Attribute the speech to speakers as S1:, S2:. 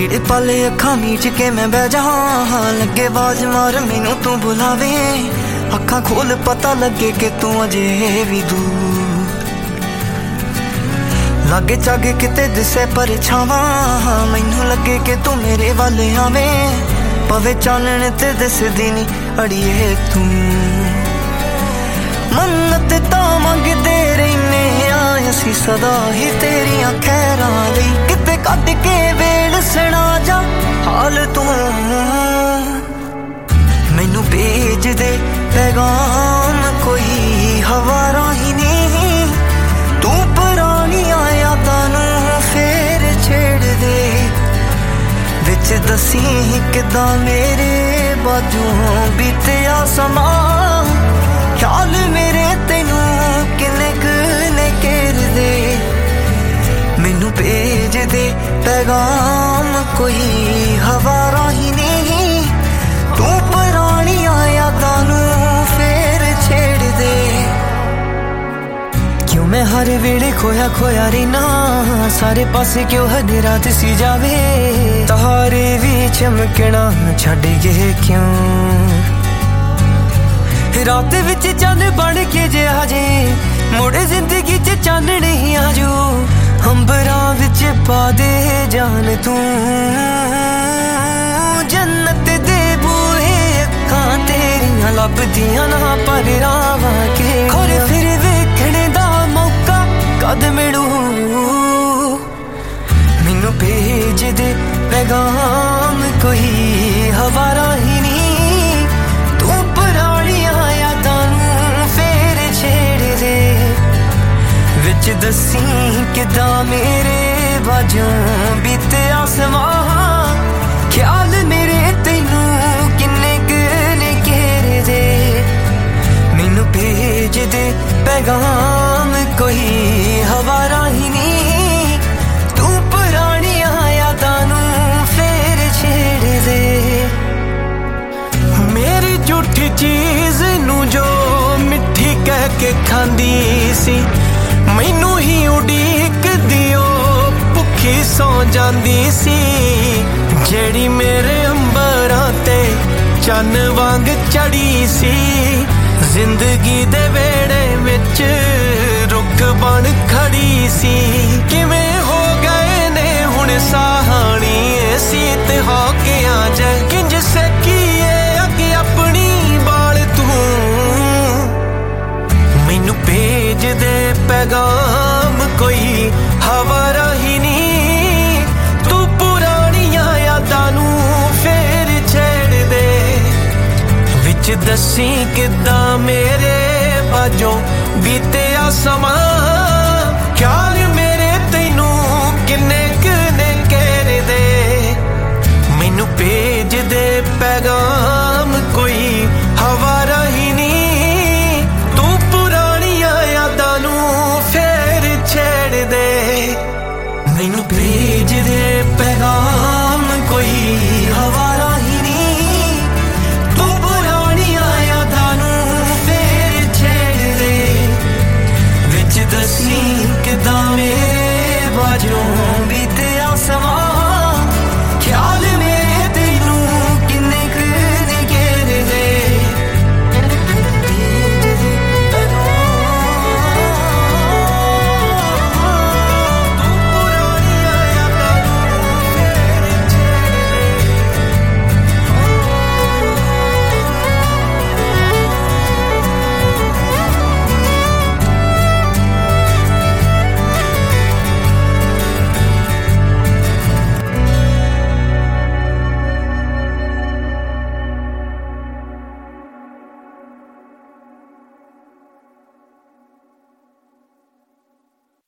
S1: पाले अखां मीच के मैं बह जावां लगे बाज मार मैनू तू बुलावे अखां खोल पता लगे कि तू अजे भी दूर लागे जागे किते दिसे परछावां मैनू लगे कि तू मेरे वाले आवे पवे चानण ते दिसदी नी अड़िए तू मन्नत तां मंगदे रहने असीं सदा ही तेरियां खैरां लई किते कढ के वेल सुना जा हाल तू मैनू भेज दे पैगाम कोई हवा राही नहीं तू पुरानियां यादां नूं फेर छेड़ दे विच दसी किदां मेरे बाजों बीतिया समां ख्याल मेरे तैनू किन्ने ने घेर दे मैनू भेज दे पैगाम कोई हवा राही नहीं तू पुरानियां यादां नूं फेर छेड़ दे क्यों मैं हर वेले खोया खोया रहना सारे पासे क्यों हनेरा दिसी जावे तारे भी चमकना छड्ड गए क्यों रात विच चंद बन के जे आजे मुड़े जिंदगी च चंद नहीं आजू अंबरां विच पा दे जान तू जन्नत दे बूहे अखां तेरियां लभदियां ना पर रावां के खोर फिर वेखणे दा मौका कद मिलू मैनू भेज दे पैगाम कोई हवा राही नहीं विच दसी किदां मेरे बाजों बीतिया समां ख्याल मेरे तैनू किन्ने ने घेर दे मैनू भेज दे पैगाम कोई हवा राही नहीं तू पुरानियां यादां नूं फेर छेड़ दे मेरी झूठी चीज नूं जो मिठी कह के खांदी सी मैनू ही उड़ीक दियो भुखी सौ जांदी सी जेड़ी मेरे अंबरां ते चन्न वांग चढ़ी सी जिंदगी दे वेड़े विच रुख बन खड़ी सी किवें हो गए ने हुण सहानी सी ते हो के आ जा किंज सकीए अगे अपनी बाल तू मैनू भेज दे पैगाम कोई हवा राही नहीं तू पुरानियां यादां नूं फेर छेड़ दे विच दसी किदां मेरे बाजों बीतिया समां ख्याल